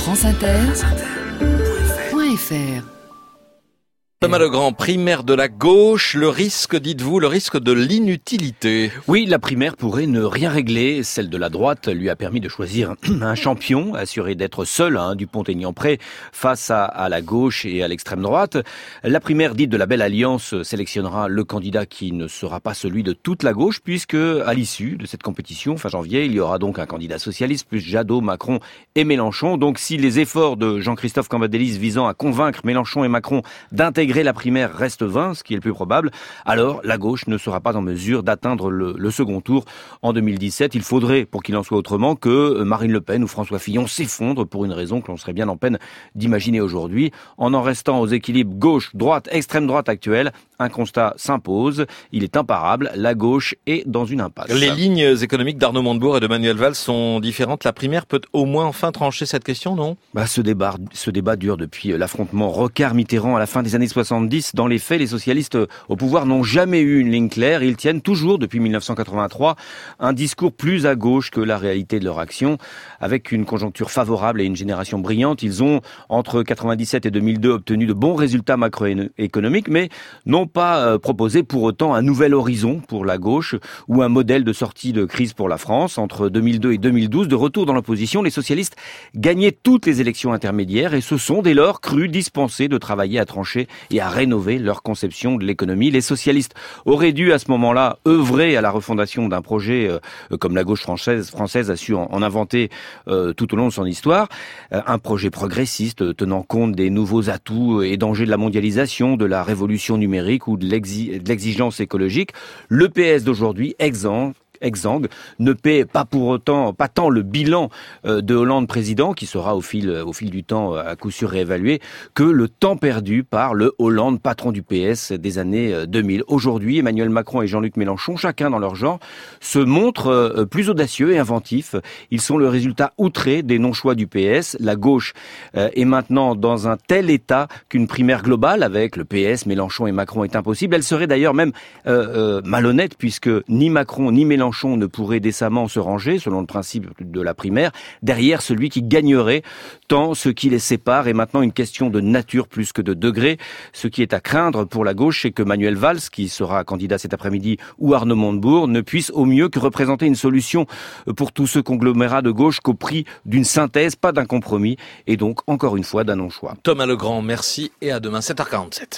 franceinter.fr. Thomas Legrand, primaire de la gauche, le risque, dites-vous, le risque de l'inutilité. Oui, la primaire pourrait ne rien régler. Celle de la droite lui a permis de choisir un champion, assuré d'être seul, Dupont-Aignan près, face à la gauche et à l'extrême droite. La primaire dite de la Belle Alliance sélectionnera le candidat qui ne sera pas celui de toute la gauche, puisque à l'issue de cette compétition, fin janvier, il y aura donc un candidat socialiste, plus Jadot, Macron et Mélenchon. Donc si les efforts de Jean-Christophe Cambadélis visant à convaincre Mélenchon et Macron d'intégrer la primaire reste vain, ce qui est le plus probable, alors la gauche ne sera pas en mesure d'atteindre le second tour en 2017. Il faudrait, pour qu'il en soit autrement, que Marine Le Pen ou François Fillon s'effondrent pour une raison que l'on serait bien en peine d'imaginer aujourd'hui. En restant aux équilibres gauche-droite, extrême-droite actuels, un constat s'impose. Il est imparable. La gauche est dans une impasse. Les lignes économiques d'Arnaud Montebourg et de Manuel Valls sont différentes. La primaire peut au moins enfin trancher cette question, non ? Ce débat dure depuis l'affrontement Rocard-Mitterrand à la fin des années 70. Dans les faits, les socialistes au pouvoir n'ont jamais eu une ligne claire. Ils tiennent toujours, depuis 1983, un discours plus à gauche que la réalité de leur action. Avec une conjoncture favorable et une génération brillante, ils ont, entre 97 et 2002, obtenu de bons résultats macroéconomiques, mais n'ont pas proposé pour autant un nouvel horizon pour la gauche ou un modèle de sortie de crise pour la France. Entre 2002 et 2012, de retour dans l'opposition, les socialistes gagnaient toutes les élections intermédiaires et se sont dès lors crus dispensés de travailler à trancher et à rénover leur conception de l'économie. Les socialistes auraient dû à ce moment-là œuvrer à la refondation d'un projet comme la gauche française a su en inventer tout au long de son histoire, un projet progressiste tenant compte des nouveaux atouts et dangers de la mondialisation, de la révolution numérique ou de l'exigence écologique. Le PS d'aujourd'hui exsangue, ne paie pas pour autant, pas tant le bilan de Hollande président, qui sera au fil du temps à coup sûr réévalué, que le temps perdu par le Hollande patron du PS des années 2000. Aujourd'hui, Emmanuel Macron et Jean-Luc Mélenchon, chacun dans leur genre, se montrent plus audacieux et inventifs. Ils sont le résultat outré des non-choix du PS. La gauche est maintenant dans un tel état qu'une primaire globale avec le PS, Mélenchon et Macron est impossible. Elle serait d'ailleurs même malhonnête, puisque ni Macron ni Mélenchon ne pourrait décemment se ranger, selon le principe de la primaire, derrière celui qui gagnerait, tant ce qui les sépare est maintenant une question de nature plus que de degré. Ce qui est à craindre pour la gauche, c'est que Manuel Valls, qui sera candidat cet après-midi, ou Arnaud Montebourg, ne puissent au mieux que représenter une solution pour tout ce conglomérat de gauche qu'au prix d'une synthèse, pas d'un compromis, et donc, encore une fois, d'un non-choix. Thomas Legrand, merci et à demain, 7h47.